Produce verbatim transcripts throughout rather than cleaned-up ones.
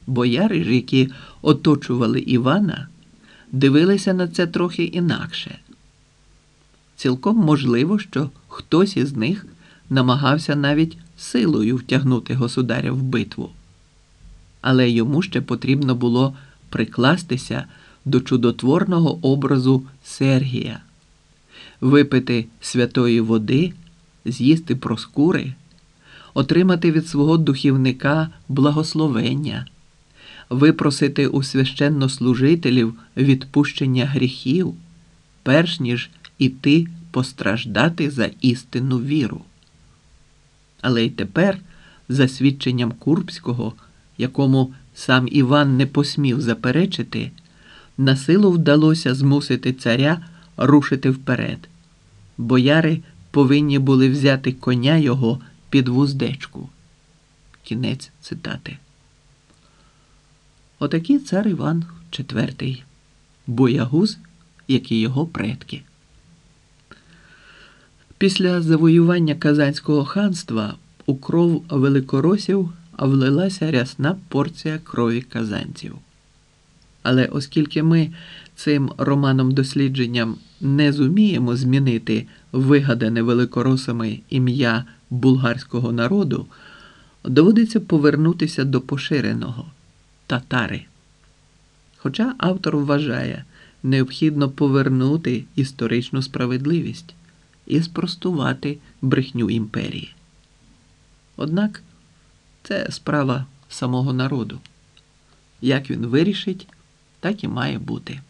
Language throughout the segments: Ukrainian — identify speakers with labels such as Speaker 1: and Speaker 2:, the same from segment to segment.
Speaker 1: Бояри ж, які оточували Івана, дивилися на це трохи інакше. Цілком можливо, що хтось із них намагався навіть силою втягнути государя в битву. Але йому ще потрібно було прикластися до чудотворного образу Сергія, випити святої води, з'їсти проскури, отримати від свого духівника благословення, випросити у священнослужителів відпущення гріхів, перш ніж іти постраждати за істинну віру. Але й тепер, за свідченням Курбського, якому сам Іван не посмів заперечити, насилу вдалося змусити царя рушити вперед. Бояри повинні були взяти коня його під вуздечку. Кінець цитати. Отакий цар Іван четвертий, боягуз, як і його предки. Після завоювання Казанського ханства у кров великоросів влилася рясна порція крові казанців. Але оскільки ми цим романом-дослідженням не зуміємо змінити вигадане великоросами ім'я булгарського народу, доводиться повернутися до поширеного – татари. Хоча автор вважає, необхідно повернути історичну справедливість і спростувати брехню імперії. Однак це справа самого народу. Як він вирішить, так і має бути.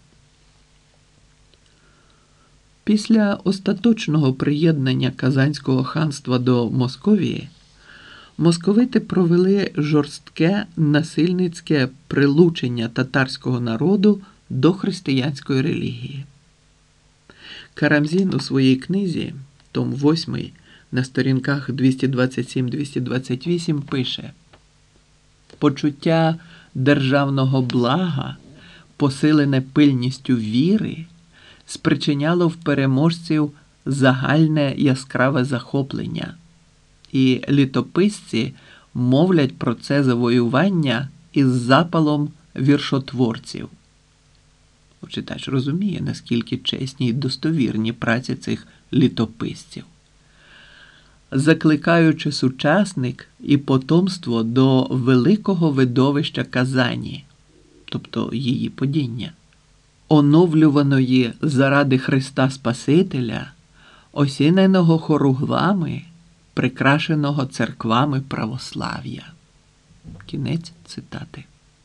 Speaker 1: Після остаточного приєднання Казанського ханства до Московії московити провели жорстке насильницьке прилучення татарського народу до християнської релігії. Карамзін у своїй книзі, том восьмий, на сторінках двісті двадцять сім - двісті двадцять вісім пише: «Почуття державного блага, посилене пильністю віри, спричиняло в переможців загальне яскраве захоплення, і літописці мовлять про це завоювання із запалом віршотворців». Читач розуміє, наскільки чесні й достовірні праці цих літописців. Закликаючи сучасник і потомство до великого видовища Казані, тобто її падіння, оновлюваної заради Христа Спасителя, осіненого хоругвами, прикрашеного церквами православ'я. Кінець цитати.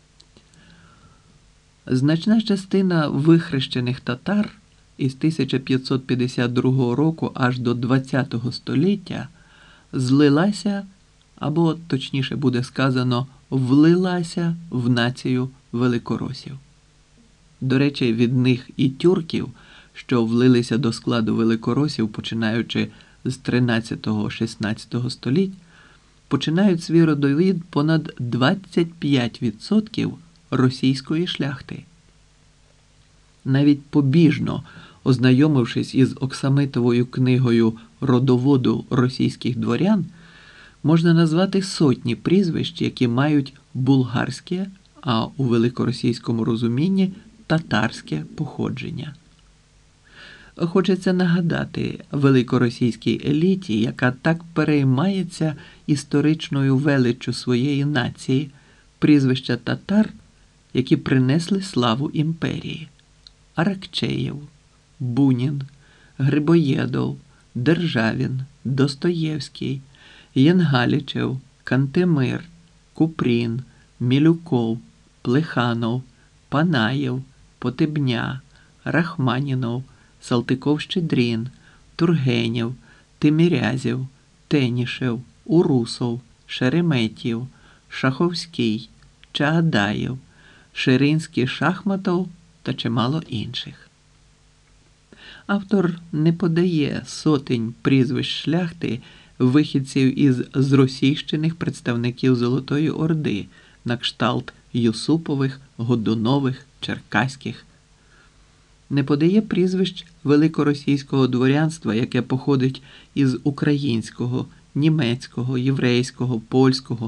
Speaker 1: Значна частина вихрещених татар із тисяча п'ятсот п'ятдесят другого року аж до ХХ століття злилася, або, точніше буде сказано, влилася в націю великоросів. До речі, від них і тюрків, що влилися до складу великоросів, починаючи з тринадцятого-шістнадцятого століть, починають свій родовід понад двадцять п'ять відсотків російської шляхти. Навіть побіжно ознайомившись із оксамитовою книгою родоводу російських дворян, можна назвати сотні прізвищ, які мають булгарське, а у великоросійському розумінні татарське походження. Хочеться нагадати великоросійській еліті, яка так переймається історичною величчю своєї нації, прізвища татар, які принесли славу імперії: Аракчеєв, Бунін, Грибоєдов, Державін, Достоєвський, Єнгалічев, Кантемир, Купрін, Мілюков, Плеханов, Панаєв, Потебня, Рахманінов, Салтиков-Щедрін, Тургенєв, Тимірязєв, Тенішев, Урусов, Шереметєв, Шаховський, Чаадаєв, Ширинський-Шахматов та чимало інших. Автор не подає сотень прізвищ шляхти, вихідців із зросійщених представників Золотої Орди, на кшталт Юсупових, Годунових, Черкаських. Не подає прізвищ великоросійського дворянства, яке походить із українського, німецького, єврейського, польського,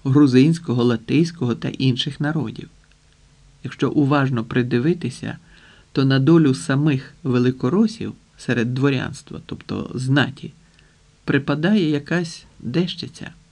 Speaker 1: грузинського, латиського та інших народів. Якщо уважно придивитися, то на долю самих великоросів серед дворянства, тобто знаті, припадає якась дещиця.